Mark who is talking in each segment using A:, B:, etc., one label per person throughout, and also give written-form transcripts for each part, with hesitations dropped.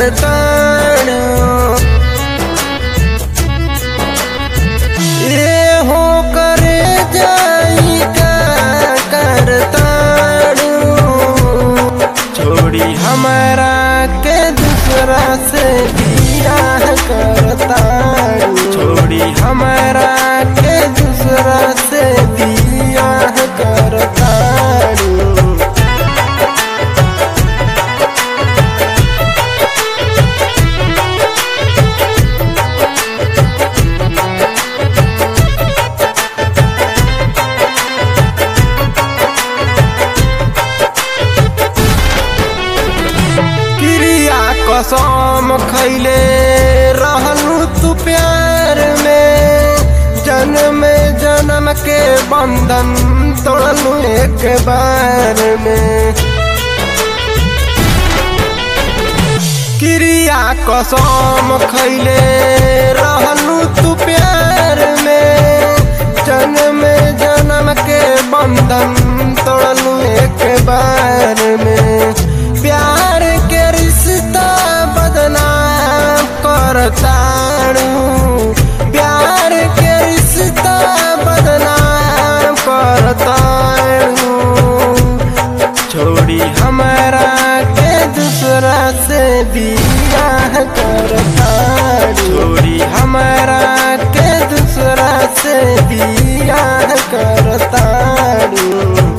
A: करताड़ू ये हो करे जाई का करताड़ू छोड़ी हमारा के दूसरा से बियाह करताड़ू छोड़ी हमारा के दूसरा से बियाह करताड़ू कसम खैले रहलू तू प्यार में जन्म जन्म के बंधन तोड़लू एक बार में क्रिया कसम खैले रहलू तू प्यार में जन्म जन्म के बंधन तोड़लू एक बार में प्यार के रिश्ता बदनाम करताड़ू प्यार के रिश्ता बदनाम करताड़ू छोड़ी हमारा के दूसरा से बियाह करताड़ू छोड़ी हमारा के दूसरा से बियाह करताड़ू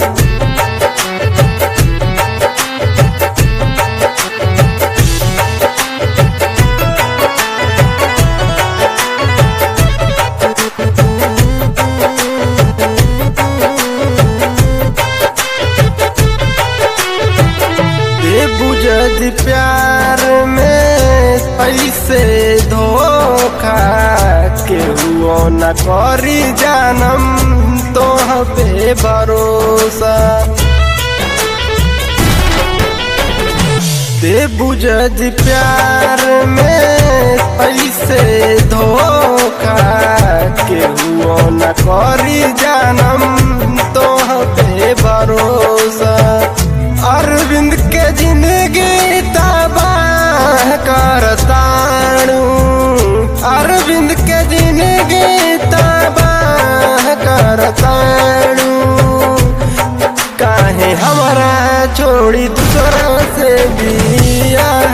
A: बुझद प्यार में पैसे धोखा केहू न करी जानम तोह पे भरोसा दे बुझद प्यार में पैसे धोखा केहू न करी जानम तोह पे भरोसा अरविंद के जिंदगी तबाह करताड़ू अरविंद के जिंदगी तबाह करताड़ू काहे हमारा छोड़ी दूसरा से बियाह